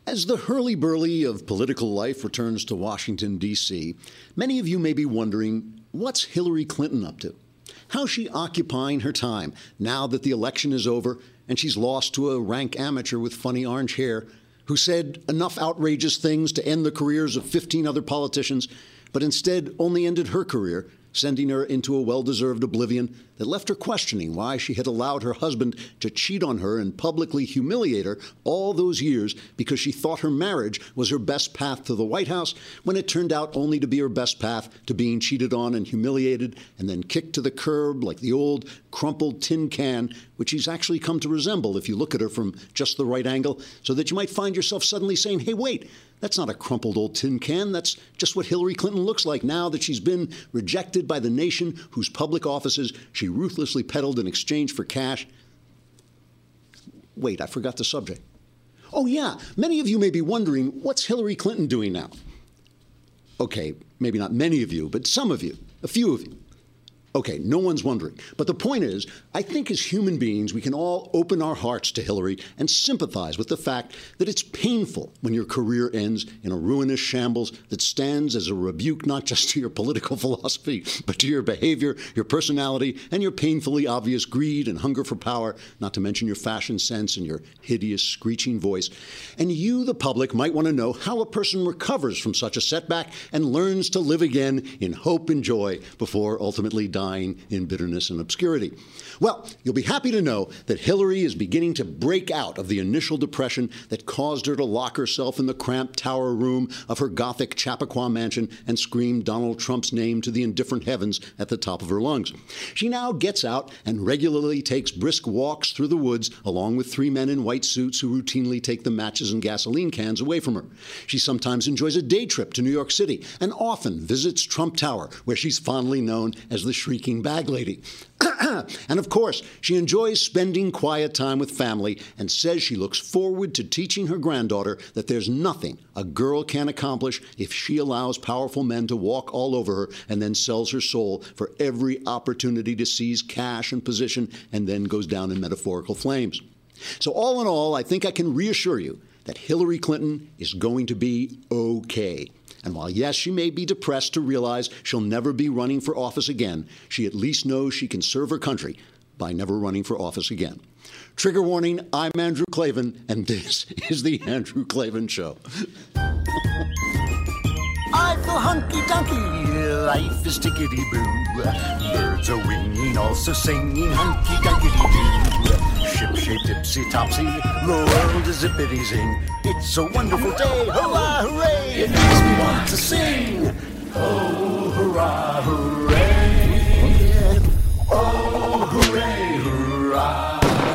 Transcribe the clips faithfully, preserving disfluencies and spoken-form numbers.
As the hurly-burly of political life returns to Washington, D C, many of you may be wondering, what's Hillary Clinton up to? How's she occupying her time now that the election is over and she's lost to a rank amateur with funny orange hair who said enough outrageous things to end the careers of fifteen other politicians, but instead only ended her career, sending her into a well-deserved oblivion that left her questioning why she had allowed her husband to cheat on her and publicly humiliate her all those years because she thought her marriage was her best path to the White House, when it turned out only to be her best path to being cheated on and humiliated and then kicked to the curb like the old crumpled tin can, which she's actually come to resemble if you look at her from just the right angle, so that you might find yourself suddenly saying, hey, wait, that's not a crumpled old tin can. That's just what Hillary Clinton looks like now that she's been rejected by the nation whose public offices she ruthlessly peddled in exchange for cash. Wait, I forgot the subject. Oh, yeah, many of you may be wondering, what's Hillary Clinton doing now? Okay, maybe not many of you, but some of you, a few of you. Okay, no one's wondering. But the point is, I think as human beings, we can all open our hearts to Hillary and sympathize with the fact that it's painful when your career ends in a ruinous shambles that stands as a rebuke not just to your political philosophy, but to your behavior, your personality, and your painfully obvious greed and hunger for power, not to mention your fashion sense and your hideous screeching voice. And you, the public, might want to know how a person recovers from such a setback and learns to live again in hope and joy before ultimately dying. dying in bitterness and obscurity. Well, you'll be happy to know that Hillary is beginning to break out of the initial depression that caused her to lock herself in the cramped tower room of her Gothic Chappaqua mansion and scream Donald Trump's name to the indifferent heavens at the top of her lungs. She now gets out and regularly takes brisk walks through the woods along with three men in white suits who routinely take the matches and gasoline cans away from her. She sometimes enjoys a day trip to New York City and often visits Trump Tower, where she's fondly known as the Shrieking Bag Lady. And of course, she enjoys spending quiet time with family and says she looks forward to teaching her granddaughter that there's nothing a girl can accomplish if she allows powerful men to walk all over her and then sells her soul for every opportunity to seize cash and position and then goes down in metaphorical flames. So all in all, I think I can reassure you that Hillary Clinton is going to be okay. And while, yes, she may be depressed to realize she'll never be running for office again, she at least knows she can serve her country by never running for office again. Trigger warning, I'm Andrew Klavan, and this is The Andrew Klavan Show. I feel hunky-dunky, life is tickety-boo. Birds are winging, also singing hunky-dunky-doo. Ship-shaped, ipsy-topsy, the world is zippity-zing. It's a wonderful day, hurrah, hooray! It makes me want to sing. Oh, hurrah, hooray! Oh, hooray, hurrah!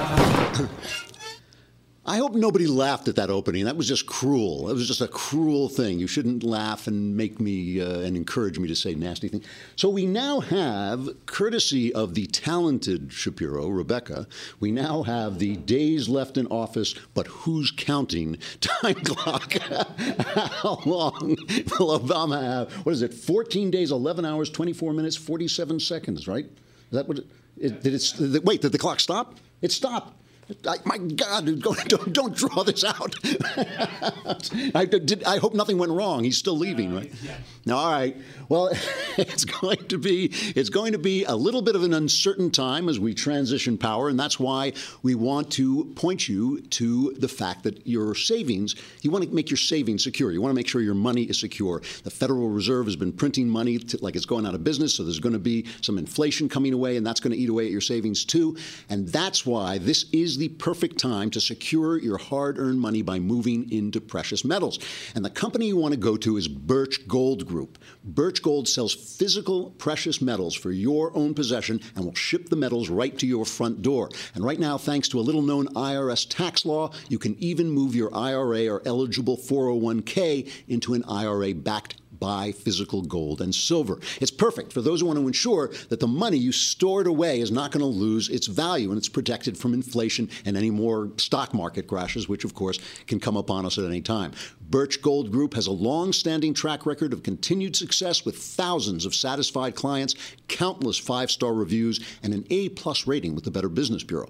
I hope nobody laughed at that opening. That was just cruel. It was just a cruel thing. You shouldn't laugh and make me uh, and encourage me to say nasty things. So we now have, courtesy of the talented Shapiro, Rebecca, we now have the days left in office, but who's counting time clock. How long will Obama have? What is it? fourteen days, eleven hours, twenty-four minutes, forty-seven seconds, right? Is that what it, it did? It, wait, did the clock stop? It stopped. I, my God, don't, don't draw this out. I, did, I hope nothing went wrong. He's still leaving, uh, right? Yeah. Now, all right. Well, it's going to be it's going to be a little bit of an uncertain time as we transition power, and that's why we want to point you to the fact that your savings, you want to make your savings secure. You want to make sure your money is secure. The Federal Reserve has been printing money to, like it's going out of business, so there's going to be some inflation coming away, and that's going to eat away at your savings too. And that's why this is the perfect time to secure your hard-earned money by moving into precious metals. And the company you want to go to is Birch Gold Group. Birch Gold sells physical precious metals for your own possession and will ship the metals right to your front door. And right now, thanks to a little-known I R S tax law, you can even move your I R A or eligible four oh one k into an I R A backed by physical gold and silver. It's perfect for those who want to ensure that the money you stored away is not going to lose its value and it's protected from inflation and any more stock market crashes, which, of course, can come upon us at any time. Birch Gold Group has a long-standing track record of continued success with thousands of satisfied clients, countless five-star reviews, and an A-plus rating with the Better Business Bureau.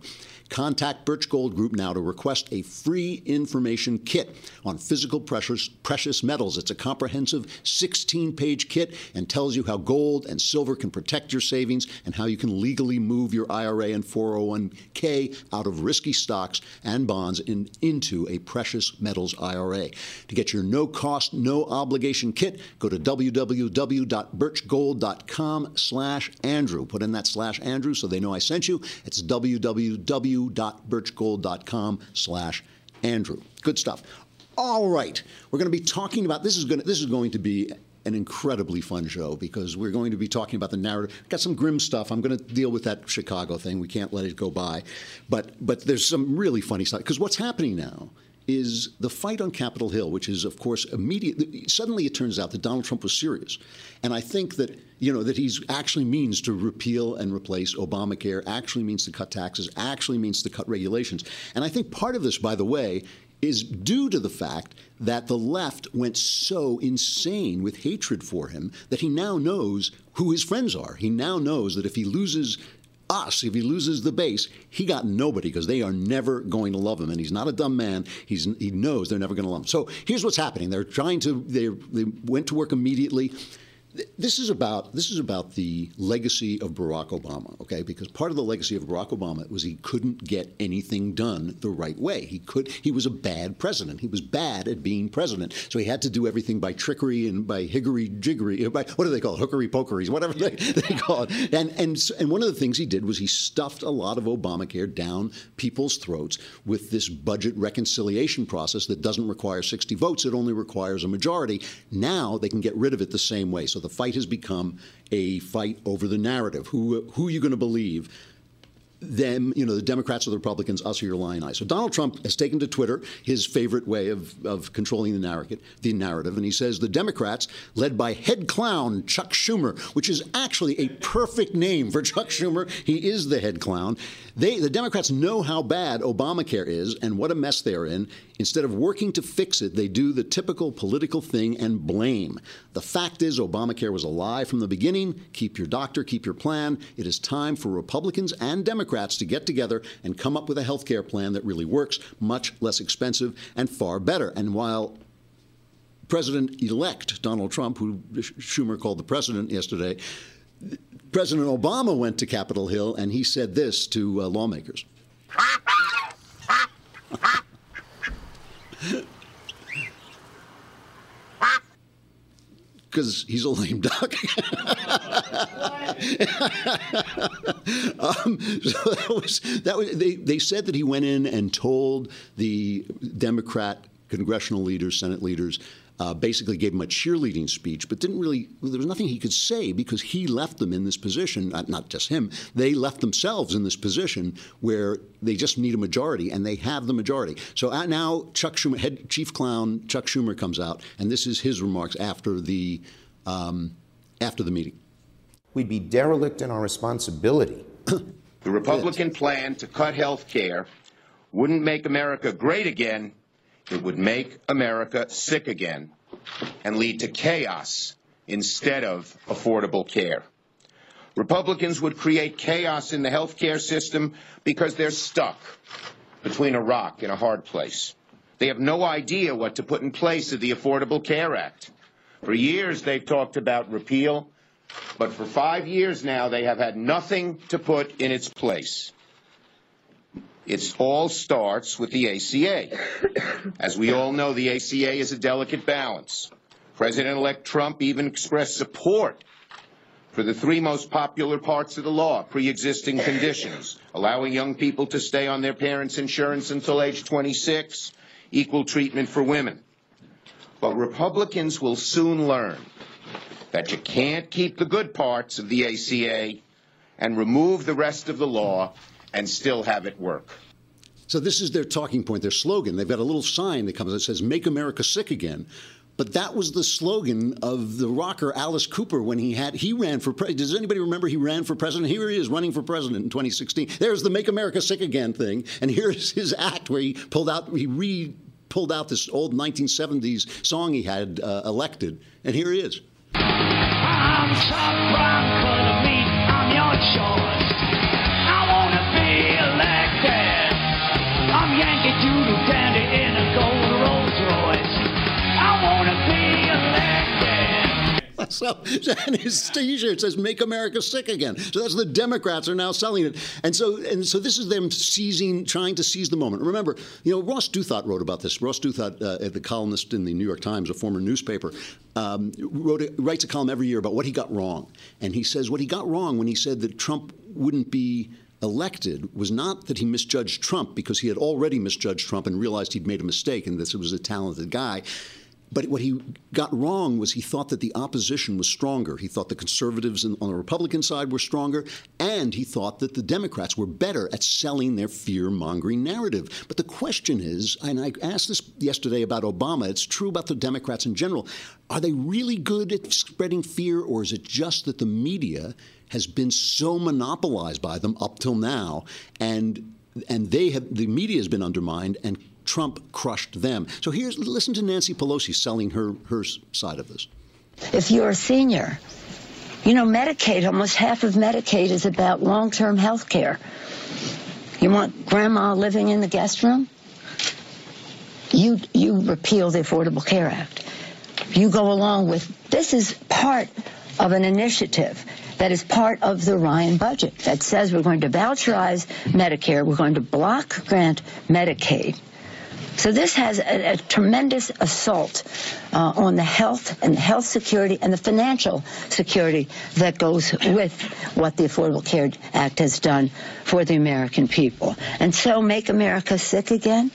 Contact Birch Gold Group now to request a free information kit on physical precious, precious metals. It's a comprehensive sixteen-page kit and tells you how gold and silver can protect your savings and how you can legally move your I R A and four oh one k out of risky stocks and bonds in, into a precious metals I R A. To get your no-cost, no-obligation kit, go to w w w dot birch gold dot com slash Andrew. Put in that slash Andrew so they know I sent you. It's w w w dot birch gold dot com slash Andrew. Good stuff. All right. We're going to be talking about, this is going to, this is going to be an incredibly fun show because we're going to be talking about the narrative. Got some grim stuff. I'm going to deal with that Chicago thing. We can't let it go by. But but there's some really funny stuff. Because what's happening now is the fight on Capitol Hill, which is, of course, immediate. Suddenly it turns out that Donald Trump was serious. And I think that, you know, that he's actually means to repeal and replace Obamacare, actually means to cut taxes, actually means to cut regulations. And I think part of this, by the way, is due to the fact that the left went so insane with hatred for him that he now knows who his friends are. He now knows that if he loses us, if he loses the base, he got nobody because they are never going to love him. And he's not a dumb man. He's, he knows they're never going to love him. So here's what's happening. They're trying to, they, they went to work immediately. This is about this is about the legacy of Barack Obama, okay? Because part of the legacy of Barack Obama was he couldn't get anything done the right way. He could he was a bad president. He was bad at being president. So he had to do everything by trickery and by higgery jiggery, by what do they call it? Hookery pokeries, whatever they, they call it. And and and one of the things he did was he stuffed a lot of Obamacare down people's throats with this budget reconciliation process that doesn't require sixty votes. It only requires a majority. Now they can get rid of it the same way. So the fight has become a fight over the narrative. Who who are you going to believe? Them, you know, the Democrats or the Republicans, us or your lying eye. So Donald Trump has taken to Twitter his favorite way of, of controlling the narrative, the narrative, and he says the Democrats, led by head clown Chuck Schumer, which is actually a perfect name for Chuck Schumer. He is the head clown. They, the Democrats know how bad Obamacare is and what a mess they're in. Instead of working to fix it, they do the typical political thing and blame. The fact is Obamacare was a lie from the beginning. Keep your doctor, keep your plan. It is time for Republicans and Democrats to get together and come up with a health care plan that really works, much less expensive and far better. And while President-elect Donald Trump, who Schumer called the president yesterday, President Obama went to Capitol Hill and he said this to uh, lawmakers. Because he's a lame duck. um, so that was that was they, they said that he went in and told the Democrat congressional leaders, Senate leaders, uh, basically gave him a cheerleading speech, but didn't really, there was nothing he could say because he left them in this position, not, not just him, they left themselves in this position where they just need a majority, and they have the majority. So uh, now Chuck Schumer, head chief clown Chuck Schumer comes out, and this is his remarks after the, um, after the meeting. We'd be derelict in our responsibility. The Republican plan to cut health care wouldn't make America great again. It would make America sick again and lead to chaos instead of affordable care. Republicans would create chaos in the health care system because they're stuck between a rock and a hard place. They have no idea what to put in place of the Affordable Care Act. For years, they've talked about repeal, but for five years now, they have had nothing to put in its place. It all starts with the A C A. As we all know, the A C A is a delicate balance. President-elect Trump even expressed support for the three most popular parts of the law, pre-existing conditions, allowing young people to stay on their parents' insurance until age twenty-six, equal treatment for women. But Republicans will soon learn that you can't keep the good parts of the A C A and remove the rest of the law and still have it work. So this is their talking point, their slogan. They've got a little sign that comes that says, "Make America Sick Again." But that was the slogan of the rocker Alice Cooper when he had he ran for president. Does anybody remember he ran for president? Here he is running for president in twenty sixteen. There's the "Make America Sick Again" thing, and here's his act where he pulled out he re pulled out this old nineteen seventies song he had uh, elected, and here he is. I'm Chuck Brown, color me, I'm your choice. I wanna be elected. So, and his T-shirt says "Make America Sick Again." So that's the Democrats are now selling it, and so and so this is them seizing, trying to seize the moment. Remember, you know, Ross Douthat wrote about this. Ross Douthat, uh, the columnist in the New York Times, a former newspaper, um, wrote a, writes a column every year about what he got wrong, and he says what he got wrong when he said that Trump wouldn't be elected was not that he misjudged Trump, because he had already misjudged Trump and realized he'd made a mistake and this was a talented guy. But what he got wrong was he thought that the opposition was stronger. He thought the conservatives on the Republican side were stronger, and he thought that the Democrats were better at selling their fear-mongering narrative. But the question is, and I asked this yesterday about Obama, it's true about the Democrats in general, are they really good at spreading fear, or is it just that the media has been so monopolized by them up till now, and and they have the media has been undermined, and Trump crushed them. So here's, listen to Nancy Pelosi selling her, her side of this. If you're a senior, you know, Medicaid, almost half of Medicaid is about long-term health care. You want grandma living in the guest room? You, you repeal the Affordable Care Act. You go along with, this is part of an initiative that is part of the Ryan budget that says we're going to voucherize Medicare, we're going to block grant Medicaid. So this has a, a tremendous assault uh, on the health and health security and the financial security that goes with what the Affordable Care Act has done for the American people. And so make America sick again?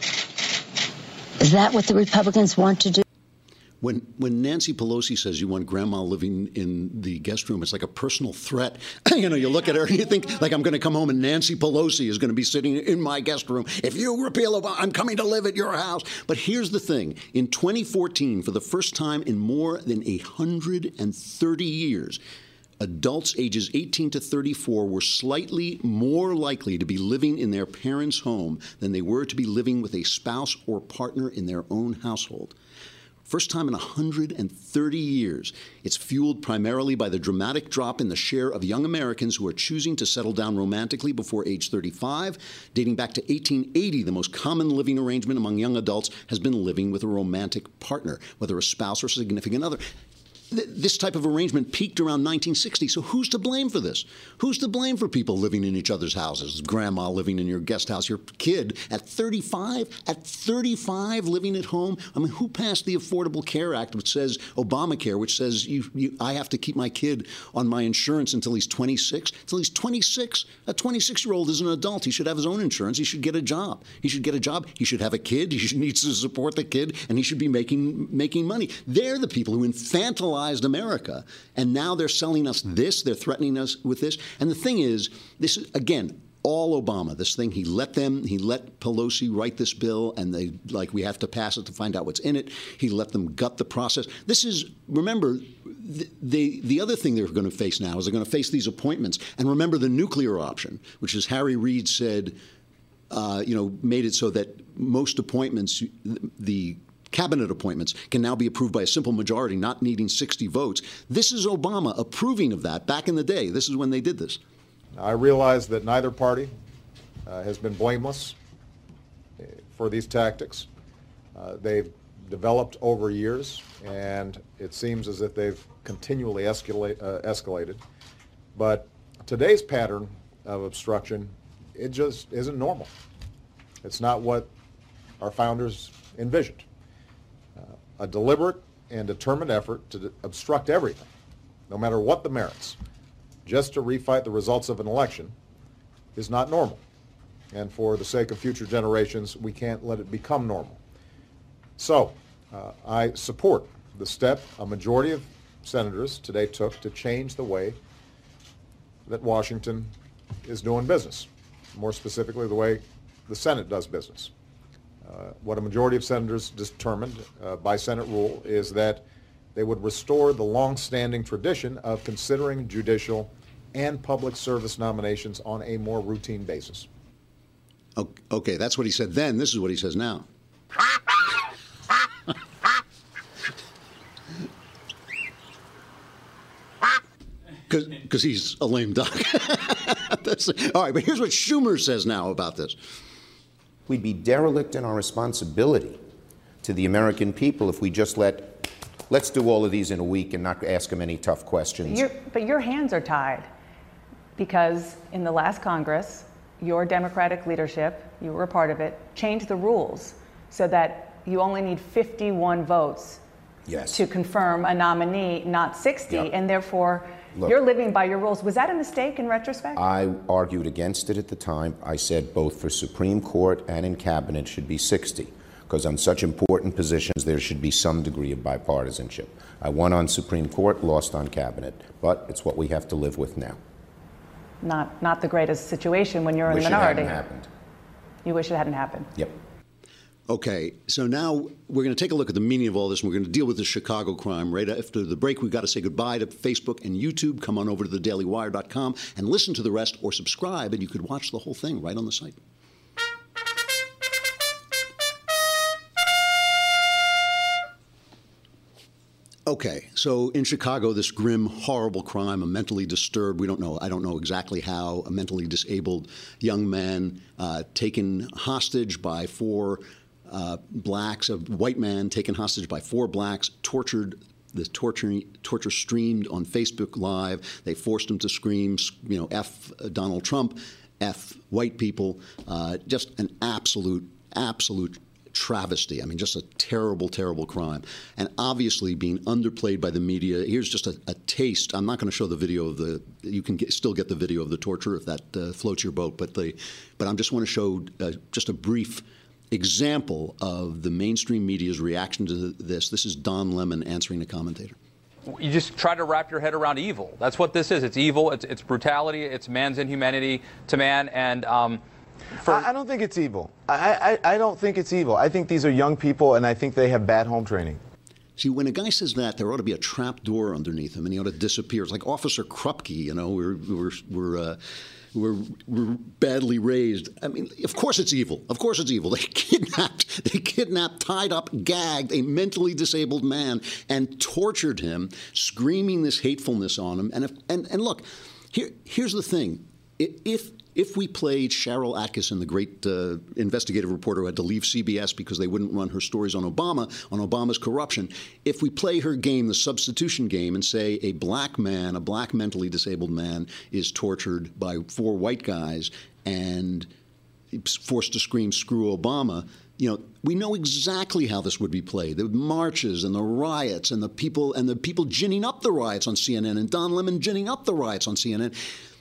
Is that what the Republicans want to do? When when Nancy Pelosi says you want grandma living in the guest room, it's like a personal threat. You know, you look at her and you think, like, I'm going to come home and Nancy Pelosi is going to be sitting in my guest room. If you repeal Obama, I'm coming to live at your house. But here's the thing. In twenty fourteen, for the first time in more than one hundred thirty years, adults ages eighteen to thirty-four were slightly more likely to be living in their parents' home than they were to be living with a spouse or partner in their own household. First time in one hundred thirty years. It's fueled primarily by the dramatic drop in the share of young Americans who are choosing to settle down romantically before age thirty-five. Dating back to eighteen eighty, the most common living arrangement among young adults has been living with a romantic partner, whether a spouse or significant other. This type of arrangement peaked around nineteen sixty. So who's to blame for this? Who's to blame for people living in each other's houses? Grandma living in your guest house, your kid at thirty-five, at thirty-five living at home. I mean, who passed the Affordable Care Act, which says Obamacare, which says you, you, I have to keep my kid on my insurance until he's twenty-six? Until he's twenty-six. A twenty-six-year-old is an adult. He should have his own insurance. He should get a job. He should get a job. He should have a kid. He should, needs to support the kid, and he should be making making money. They're the people who infantilize America, and now they're selling us this. They're threatening us with this. And the thing is, this is, again, all Obama. This thing, he let them, he let Pelosi write this bill, and they, like, we have to pass it to find out what's in it. He let them gut the process. This is, remember, the, the, the other thing they're going to face now is they're going to face these appointments. And remember the nuclear option, which is Harry Reid said, uh, you know, made it so that most appointments, the cabinet appointments, can now be approved by a simple majority, not needing sixty votes. This is Obama approving of that back in the day. This is when they did this. I realize that neither party uh, has been blameless for these tactics. Uh, they've developed over years, and it seems as if they've continually escalate, uh, escalated. But today's pattern of obstruction, it just isn't normal. It's not what our founders envisioned. A deliberate and determined effort to obstruct everything, no matter what the merits, just to refight the results of an election, is not normal. And for the sake of future generations, we can't let it become normal. So, uh, I support the step a majority of senators today took to change the way that Washington is doing business, more specifically the way the Senate does business. Uh, what a majority of senators determined uh, by Senate rule is that they would restore the long-standing tradition of considering judicial and public service nominations on a more routine basis. Okay, that's what he said then. This is what he says now. Because he's a lame duck. That's, all right, but here's what Schumer says now about this. We'd be derelict in our responsibility to the American people if we just let let's do all of these in a week and not ask them any tough questions. You're, but your hands are tied because in the last Congress, your Democratic leadership, you were a part of it, changed the rules so that you only need fifty-one votes yes. to confirm a nominee, not sixty, Yep. and therefore Look, you're living by your rules. Was that a mistake in retrospect? I argued against it at the time. I said both for Supreme Court and in Cabinet should be sixty, because on such important positions there should be some degree of bipartisanship. I won on Supreme Court, lost on Cabinet, but it's what we have to live with now. Not, not the greatest situation when you're Wish in the minority. it hadn't happened. You wish it hadn't happened. Yep. Okay, so now we're going to take a look at the meaning of all this, and we're going to deal with the Chicago crime. Right after the break, we've got to say goodbye to Facebook and YouTube. Come on over to the daily wire dot com and listen to the rest, or subscribe, and you could watch the whole thing right on the site. Okay, so in Chicago, this grim, horrible crime, a mentally disturbed, we don't know, I don't know exactly how, a mentally disabled young man uh, taken hostage by four uh, blacks, a white man taken hostage by four blacks, tortured. The torture, torture streamed on Facebook Live. They forced him to scream, you know, F Donald Trump, F white people. Uh, just an absolute, absolute travesty. I mean, just a terrible, terrible crime. And obviously being underplayed by the media. Here's just a, a taste. I'm not going to show the video of the, you can get, still get the video of the torture if that uh, floats your boat. But the, but I just want to show uh, just a brief example of the mainstream media's reaction to this. This is Don Lemon answering a commentator. You just try to wrap your head around evil. That's what this is. It's evil. It's, it's brutality. It's man's inhumanity to man. And um, for I, I don't think it's evil. I, I, I don't think it's evil. I think these are young people, and I think they have bad home training. See, when a guy says that, there ought to be a trap door underneath him, and he ought to disappear. It's like Officer Krupke, you know, we're we're we're. Uh, We're, we're badly raised. I mean, of course it's evil. Of course it's evil. They kidnapped, they kidnapped, tied up, gagged a mentally disabled man and tortured him, screaming this hatefulness on him. And if, and, and look, here, here's the thing. If if we played Sharyl Attkisson, the great uh, investigative reporter who had to leave C B S because they wouldn't run her stories on Obama, on Obama's corruption, if we play her game, the substitution game, and say a black man, a black mentally disabled man is tortured by four white guys and forced to scream, screw Obama, you know, we know exactly how this would be played. The marches and the riots and the people and the people ginning up the riots on C N N and Don Lemon ginning up the riots on C N N.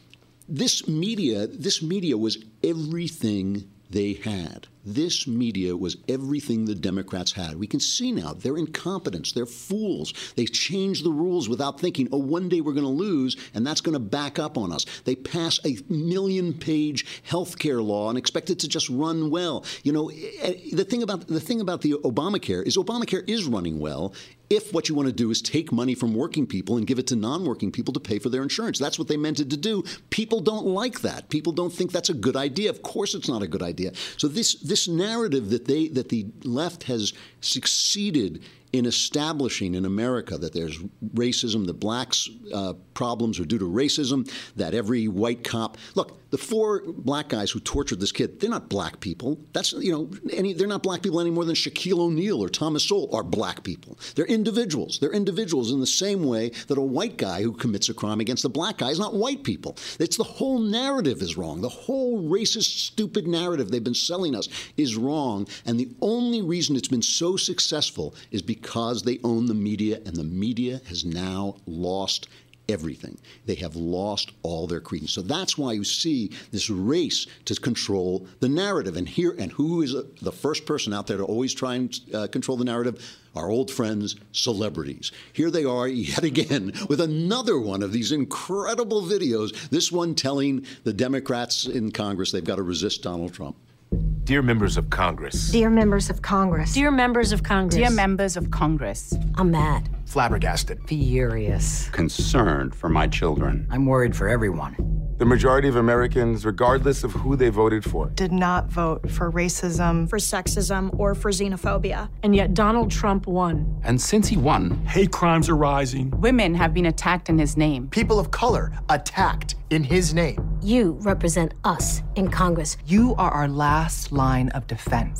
This media, this media was everything they had. This media was everything the Democrats had. We can see now they're incompetents. They're fools. They change the rules without thinking, oh, one day we're going to lose, and that's going to back up on us. They pass a million-page health care law and expect it to just run well. You know, the thing about the thing about the Obamacare is Obamacare is running well if what you want to do is take money from working people and give it to non-working people to pay for their insurance. That's what they meant it to do. People don't like that. People don't think that's a good idea. Of course it's not a good idea. So this this narrative that they that the left has succeeded in establishing in America, that there's racism, that blacks' uh, problems are due to racism, that every white cop... Look, the four black guys who tortured this kid, they're not black people. That's, you know, any, they're not black people any more than Shaquille O'Neal or Thomas Sowell are black people. They're individuals. They're individuals in the same way that a white guy who commits a crime against a black guy is not white people. It's the whole narrative is wrong. The whole racist, stupid narrative they've been selling us is wrong. And the only reason it's been so successful is because they own the media, and the media has now lost everything. They have lost all their credence. So that's why you see this race to control the narrative. And here, and who is a, the first person out there to always try and uh, control the narrative? Our old friends, celebrities. Here they are yet again with another one of these incredible videos, this one telling the Democrats in Congress they've got to resist Donald Trump. Dear members of Congress. Dear members of Congress. Dear members of Congress. Dear members of Congress. I'm mad. Flabbergasted. Furious. Concerned for my children. I'm worried for everyone. The majority of Americans, regardless of who they voted for, did not vote for racism, for sexism, or for xenophobia. And yet Donald Trump won. And since he won, hate crimes are rising. Women have been attacked in his name. People of color attacked in his name. You represent us in Congress. You are our last line of defense.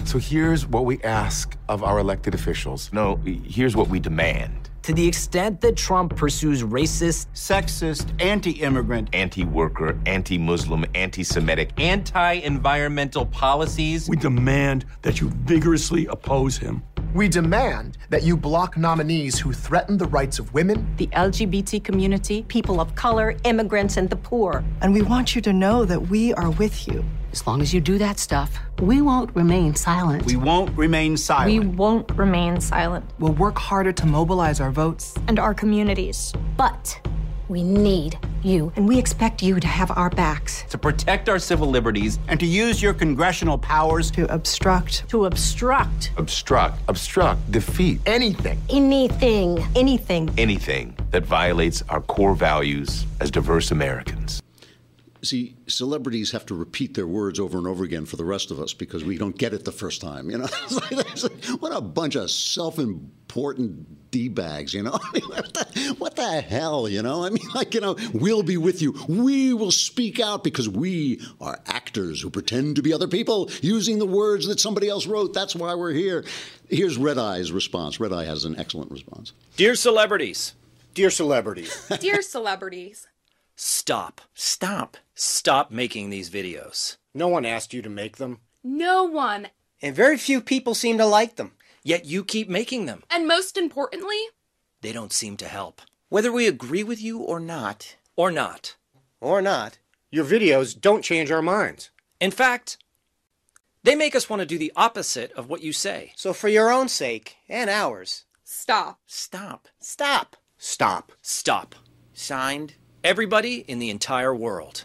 So here's what we ask of our elected officials. No, here's what we demand. To the extent that Trump pursues racist, sexist, anti-immigrant, anti-worker, anti-Muslim, anti-Semitic, anti-environmental policies, we demand that you vigorously oppose him. We demand that you block nominees who threaten the rights of women, the L G B T community, people of color, immigrants, and the poor. And we want you to know that we are with you. As long as you do that stuff, we won't remain silent. We won't remain silent. We won't remain silent. We'll work harder to mobilize our votes and our communities. But we need you, and we expect you to have our backs. To protect our civil liberties and to use your congressional powers to obstruct. To obstruct. Obstruct. Obstruct. Defeat. Anything. Anything. Anything. Anything that violates our core values as diverse Americans. See, celebrities have to repeat their words over and over again for the rest of us because we don't get it the first time, you know? What a bunch of self-important D-bags, you know? I mean, what the, what the hell, you know? I mean, like, you know, we'll be with you. We will speak out because we are actors who pretend to be other people using the words that somebody else wrote. That's why we're here. Here's Red Eye's response. Red Eye has an excellent response. Dear celebrities. Dear celebrities. Dear celebrities. Stop. Stop. Stop making these videos. No one asked you to make them. No one. And very few people seem to like them. Yet you keep making them. And most importantly, they don't seem to help. Whether we agree with you or not. Or not. Or not. Your videos don't change our minds. In fact, they make us want to do the opposite of what you say. So for your own sake, and ours. Stop. Stop. Stop. Stop. Stop. Signed, everybody in the entire world.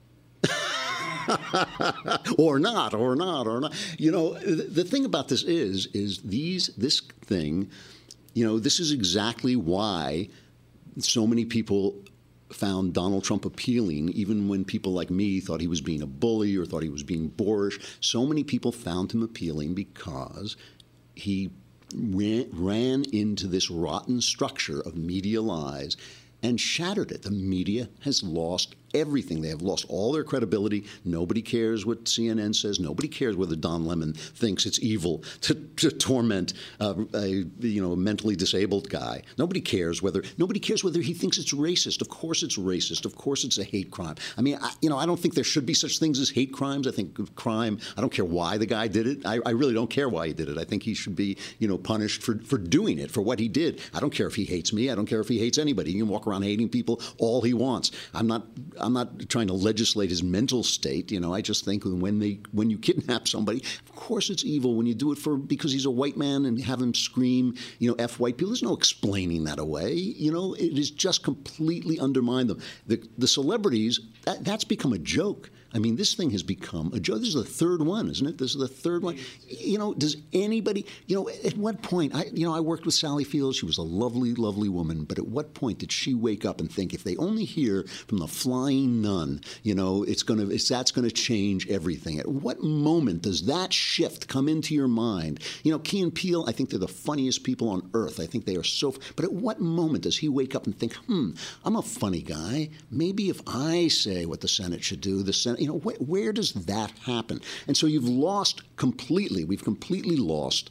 or not, or not, or not. You know, the, the thing about this is, is these, this thing, you know, this is exactly why so many people found Donald Trump appealing, even when people like me thought he was being a bully or thought he was being boorish. So many people found him appealing because he ran, ran into this rotten structure of media lies and shattered it. The media has lost everything. They have lost all their credibility. Nobody cares what C N N says. Nobody cares whether Don Lemon thinks it's evil to, to torment uh, a you know a mentally disabled guy. Nobody cares whether nobody cares whether he thinks it's racist. Of course it's racist. Of course it's a hate crime. I mean, I, you know, I don't think there should be such things as hate crimes. I think crime. I don't care why the guy did it. I, I really don't care why he did it. I think he should be you know punished for for doing it, for what he did. I don't care if he hates me. I don't care if he hates anybody. He can walk around hating people all he wants. I'm not. I'm not trying to legislate his mental state. You know, I just think when they when you kidnap somebody, of course it's evil when you do it for because he's a white man and have him scream, you know, F white people. There's no explaining that away. You know, it is just completely undermined them. The the celebrities, that, that's become a joke. I mean, this thing has become a joke. This is the third one, isn't it? This is the third one. You know, does anybody, you know, at what point, I, you know, I worked with Sally Fields. She was a lovely, lovely woman. But at what point did she wake up and think, if they only hear from the flying nun, you know, it's going to, it's, that's going to change everything? At what moment does that shift come into your mind? You know, Key and Peele, I think they're the funniest people on earth. I think they are so, but at what moment does he wake up and think, hmm, I'm a funny guy. Maybe if I say what the Senate should do, the Senate, you know, wh- where does that happen? And so you've lost completely, we've completely lost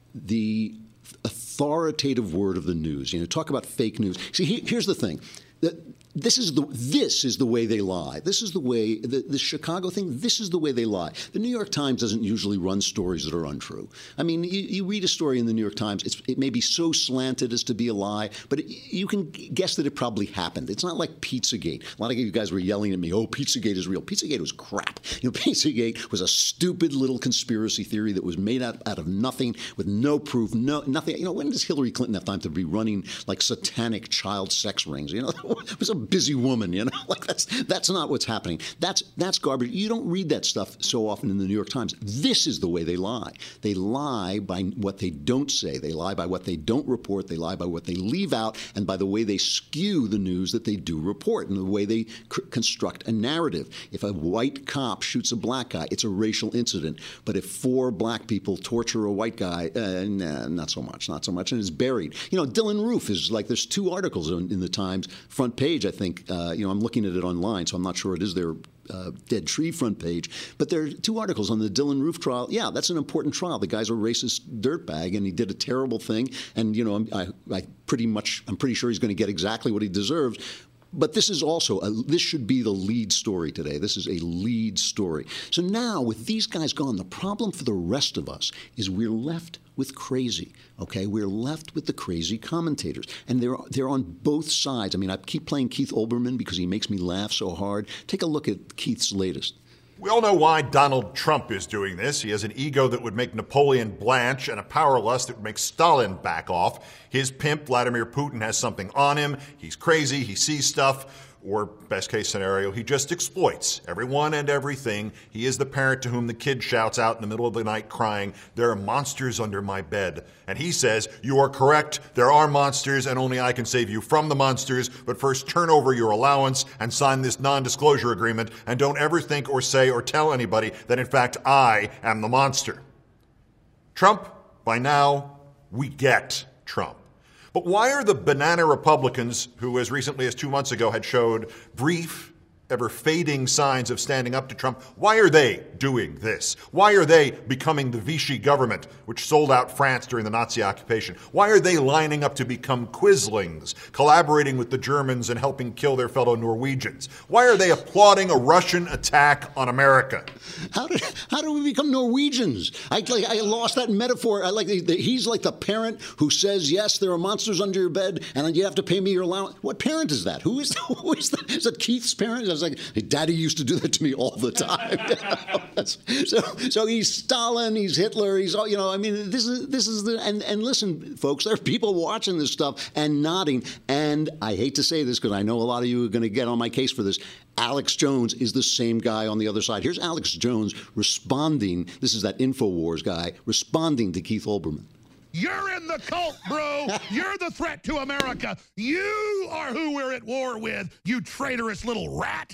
the authoritative word of the news. You know, talk about fake news. See, he, here's the thing. The, This is the this is the way they lie. This is the way the, the Chicago thing. This is the way they lie. The New York Times doesn't usually run stories that are untrue. I mean, you, you read a story in the New York Times. It's, it may be so slanted as to be a lie, but it, you can guess that it probably happened. It's not like Pizzagate. A lot of you guys were yelling at me, "Oh, Pizzagate is real." Pizzagate was crap. You know, Pizzagate was a stupid little conspiracy theory that was made out, out of nothing, with no proof, no nothing. You know, when does Hillary Clinton have time to be running like satanic child sex rings? You know, it was a busy woman, you know, like that's that's not what's happening. That's that's garbage. You don't read that stuff so often in the New York Times. This is the way they lie. They lie by what they don't say. They lie by what they don't report. They lie by what they leave out, and by the way they skew the news that they do report, and the way they c- construct a narrative. If a white cop shoots a black guy, it's a racial incident. But if four black people torture a white guy, uh, nah, not so much, not so much, and it's buried. You know, Dylan Roof is like, there's two articles in, in the Times front page, I think. Uh, you know, I'm looking at it online, so I'm not sure it is there uh, Dead Tree front page. But there are two articles on the Dylann Roof trial. Yeah, that's an important trial. The guy's a racist dirtbag, and he did a terrible thing. And you know, I, I pretty much, I'm pretty sure he's going to get exactly what he deserves. But this is also, a, this should be the lead story today. This is a lead story. So now, with these guys gone, the problem for the rest of us is we're left with crazy, okay? We're left with the crazy commentators. And they're, they're on both sides. I mean, I keep playing Keith Olbermann because he makes me laugh so hard. Take a look at Keith's latest. We all know why Donald Trump is doing this. He has an ego that would make Napoleon blanch and a power lust that would make Stalin back off. His pimp, Vladimir Putin, has something on him. He's crazy. He sees stuff. Or, best case scenario, he just exploits everyone and everything. He is the parent to whom the kid shouts out in the middle of the night crying, "There are monsters under my bed." And he says, "You are correct. There are monsters, and only I can save you from the monsters. But first, turn over your allowance and sign this non-disclosure agreement, and don't ever think or say or tell anybody that, in fact, I am the monster." Trump, by now, we get Trump. But why are the banana Republicans, who as recently as two months ago had showed brief, ever fading signs of standing up to Trump, why are they doing this? Why are they becoming the Vichy government, which sold out France during the Nazi occupation? Why are they lining up to become Quislings, collaborating with the Germans and helping kill their fellow Norwegians? Why are they applauding a Russian attack on America? How did how do we become Norwegians? I like I lost that metaphor. I like the, the, he's like the parent who says, "Yes, there are monsters under your bed, and you have to pay me your allowance." What parent is that? Who is who is that? Is that Keith's parent? I was like, hey, Daddy used to do that to me all the time. so, so he's Stalin, he's Hitler, he's all, you know. I mean, this is this is the and and listen, folks, there are people watching this stuff and nodding. And I hate to say this because I know a lot of you are going to get on my case for this. Alex Jones is the same guy on the other side. Here's Alex Jones responding. This is that InfoWars guy responding to Keith Olbermann. You're in the cult, bro. You're the threat to America. You are who we're at war with, you traitorous little rat.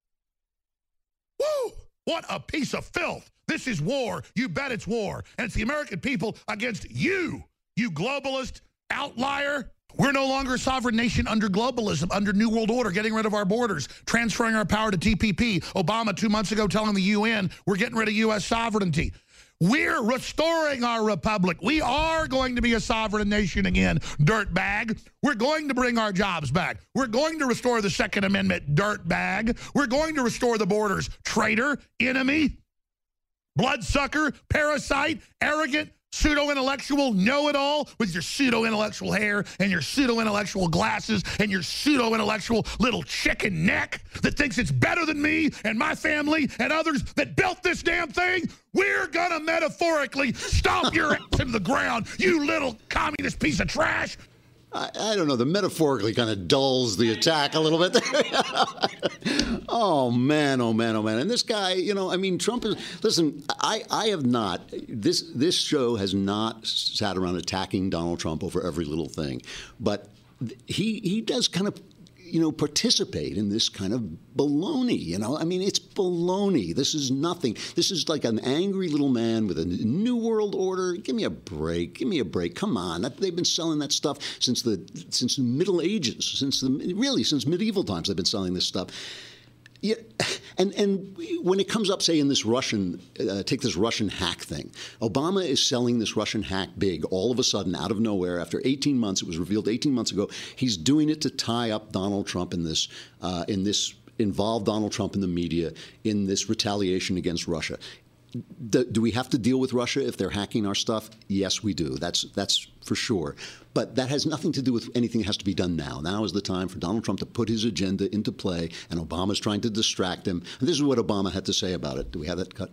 Woo! What a piece of filth. This is war. You bet it's war. And it's the American people against you, you globalist outlier. We're no longer a sovereign nation under globalism, under New World Order, getting rid of our borders, transferring our power to T P P. Obama two months ago telling the U N we're getting rid of U S sovereignty. We're restoring our republic. We are going to be a sovereign nation again, dirtbag. We're going to bring our jobs back. We're going to restore the Second Amendment, dirtbag. We're going to restore the borders, traitor, enemy, bloodsucker, parasite, arrogant, pseudo-intellectual, know-it-all with your pseudo-intellectual hair and your pseudo-intellectual glasses and your pseudo-intellectual little chicken neck that thinks it's better than me and my family and others that built this damn thing. We're gonna metaphorically stomp your ass into the ground, you little communist piece of trash. I, I don't know. The metaphorically kind of dulls the attack a little bit. Oh, man, oh, man, oh, man. And this guy, you know, I mean, Trump is, listen, I, I have not, this, this show has not sat around attacking Donald Trump over every little thing. But he, he does kind of, you know, participate in this kind of baloney, you know? I mean, it's baloney. This is nothing. This is like an angry little man with a new world order. Give me a break. Give me a break. Come on. That, they've been selling that stuff since the since the Middle Ages, since the really since medieval times. They've been selling this stuff. Yeah, and and when it comes up, say, in this Russian, uh, take this Russian hack thing, Obama is selling this Russian hack big all of a sudden, out of nowhere, after eighteen months. It was revealed eighteen months ago. He's doing it to tie up Donald Trump in this, uh, in this, involve Donald Trump in the media in this retaliation against Russia. Do, do we have to deal with Russia if they're hacking our stuff? Yes, we do. That's that's for sure. But that has nothing to do with anything that has to be done now. Now is the time for Donald Trump to put his agenda into play, and Obama's trying to distract him. And this is what Obama had to say about it. Do we have that cut?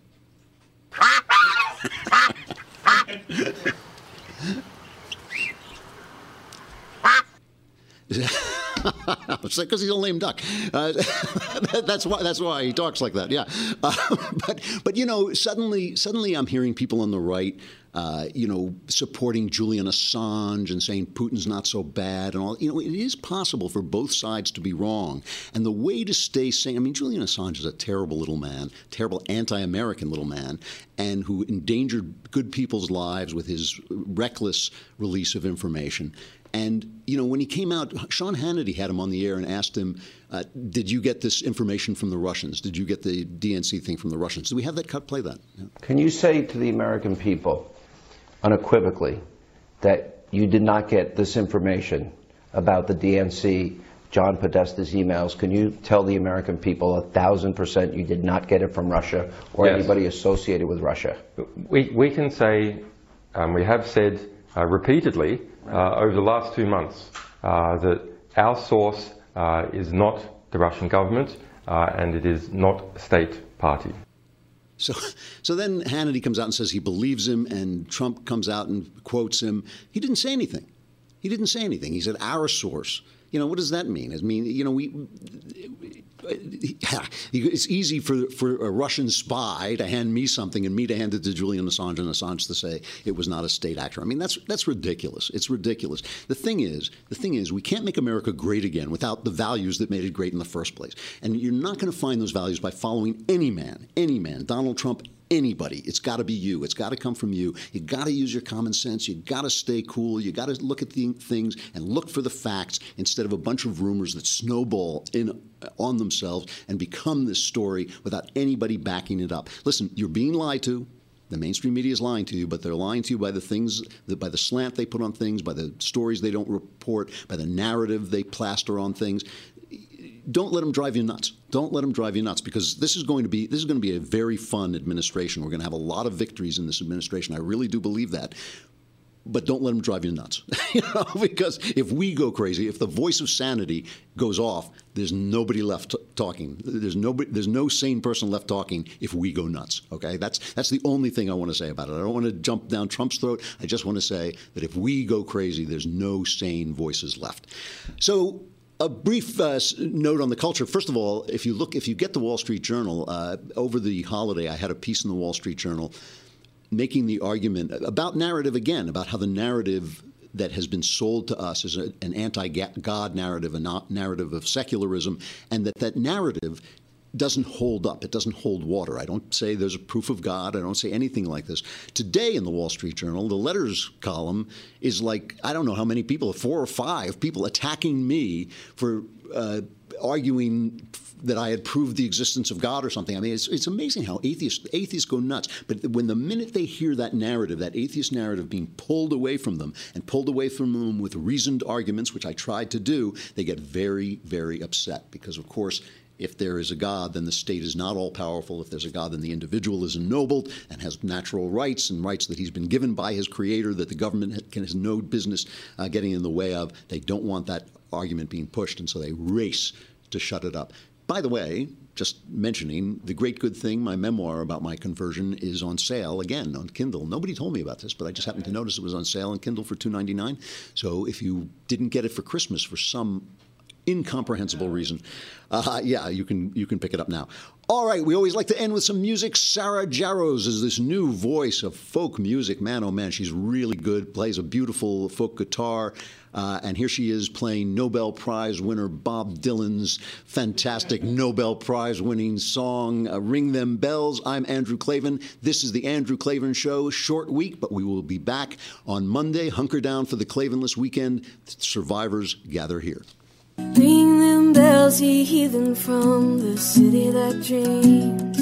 It's like because he's a lame duck. Uh, that's why. That's why he talks like that. Yeah. Uh, but but you know, suddenly suddenly I'm hearing people on the right, uh, you know, supporting Julian Assange and saying Putin's not so bad and all. You know, it is possible for both sides to be wrong. And the way to stay sane. I mean, Julian Assange is a terrible little man, terrible anti-American little man, and who endangered good people's lives with his reckless release of information. And, you know, when he came out, Sean Hannity had him on the air and asked him, uh, did you get this information from the Russians? Did you get the D N C thing from the Russians? Do we have that cut? Play that. Yeah. Can you say to the American people unequivocally that you did not get this information about the D N C, John Podesta's emails? Can you tell the American people a thousand percent you did not get it from Russia or Yes. anybody associated with Russia? We, we can say, um, we have said uh, repeatedly uh, over the last two months uh, that our source uh, is not the Russian government uh, and it is not a state party. So, so then Hannity comes out and says he believes him, and Trump comes out and quotes him. He didn't say anything. He didn't say anything. He said, our source. You know, what does that mean? I mean, you know, we. It's easy for, for a Russian spy to hand me something and me to hand it to Julian Assange and Assange to say it was not a state actor. I mean, that's that's ridiculous. It's ridiculous. The thing is, the thing is, we can't make America great again without the values that made it great in the first place. And you're not going to find those values by following any man, any man, Donald Trump, anybody. It's got to be you. It's got to come from you. You got to use your common sense. You got to stay cool. You got to look at the things and look for the facts instead of a bunch of rumors that snowball in on themselves and become this story without anybody backing it up. Listen, you're being lied to. The mainstream media is lying to you, but they're lying to you by the things, by the slant they put on things, by the stories they don't report, by the narrative they plaster on things. Don't let them drive you nuts. Don't let them drive you nuts, because this is going to be this is going to be a very fun administration. We're going to have a lot of victories in this administration. I really do believe that. But don't let them drive you nuts, you know, because if we go crazy, if the voice of sanity goes off, there's nobody left t- talking. There's nobody. There's no sane person left talking if we go nuts. Okay, that's that's the only thing I want to say about it. I don't want to jump down Trump's throat. I just want to say that if we go crazy, there's no sane voices left. So. A brief uh, note on the culture. First of all, if you look, if you get the Wall Street Journal, uh, over the holiday, I had a piece in the Wall Street Journal making the argument about narrative again, about how the narrative that has been sold to us is a, an anti-God narrative, a not narrative of secularism, and that that narrative doesn't hold up. It doesn't hold water. I don't say there's a proof of God. I don't say anything like this. Today in the Wall Street Journal, the letters column is like, I don't know how many people, four or five people attacking me for uh, arguing that I had proved the existence of God or something. I mean, it's, it's amazing how atheists atheists go nuts. But when the minute they hear that narrative, that atheist narrative being pulled away from them and pulled away from them with reasoned arguments, which I tried to do, they get very, very upset because, of course, if there is a God, then the state is not all-powerful. If there's a God, then the individual is ennobled and has natural rights and rights that he's been given by his creator that the government has no business uh, getting in the way of. They don't want that argument being pushed, and so they race to shut it up. By the way, just mentioning, The Great Good Thing, my memoir about my conversion, is on sale again on Kindle. Nobody told me about this, but I just happened to notice it was on sale on Kindle for two dollars and ninety-nine cents. So if you didn't get it for Christmas for some incomprehensible reason, uh, yeah, you can you can pick it up now. All right, we always like to end with some music. Sarah Jaros is this new voice of folk music. Man, oh man, she's really good, plays a beautiful folk guitar. Uh, and here she is playing Nobel Prize winner Bob Dylan's fantastic Nobel Prize winning song, uh, Ring Them Bells. I'm Andrew Klavan. This is the Andrew Klavan Show. Short week, but we will be back on Monday. Hunker down for the Klavanless weekend. Survivors gather here. Ring them bells, ye heathen from the city that dreams.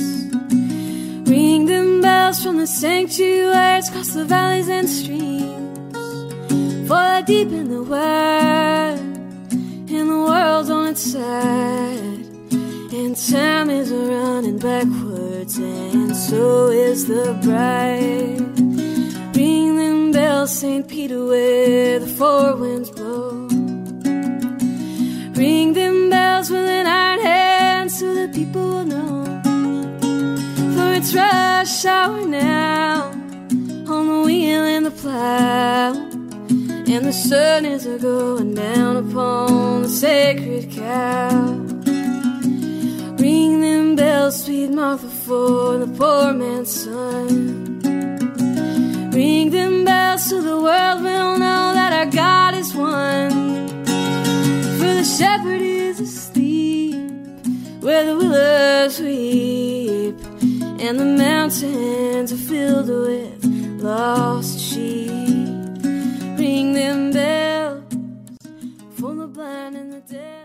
Ring them bells from the sanctuaries across the valleys and streams. For deep in the world, and the world's on its side, and time is running backwards, and so is the bride. Ring them bells, Saint Peter, where the four winds blow. Ring them bells with an iron hand so that people will know. For it's rush hour now, on the wheel and the plow, and the sun is a going down upon the sacred cow. Ring them bells, sweet Martha, for the poor man's son. Ring them bells so the world will know that our God is one. For the shepherd is asleep where the willows weep, and the mountains are filled with lost sheep. Ring them bells, blind in the dead.